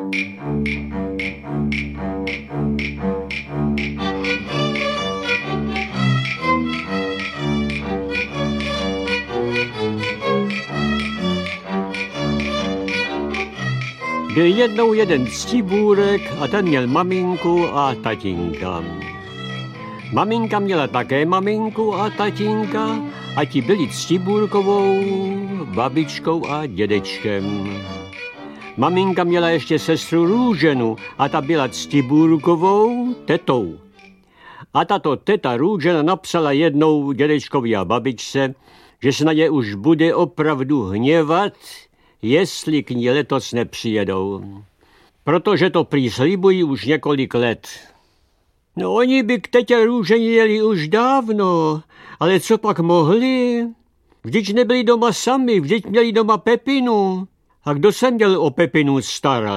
Byl jednou jeden ctibůrek a ten měl maminku a tatínka. Maminka měla také maminku a tatínka a ti byli ctibůrkovou, babičkou a dědečkem. Maminka měla ještě sestru Růženu a ta byla ctibůrkovou tetou. A tato teta Růžena napsala jednou dědečkovi a babičce, že se na ně už bude opravdu hněvat, jestli k ní letos nepřijedou. Protože to prý slibují už několik let. No oni by k tetě Růženě jeli už dávno, ale co pak mohli? Vždyť nebyli doma sami, vždyť měli doma Pepinu. A kdo se měl o Pepinu starat?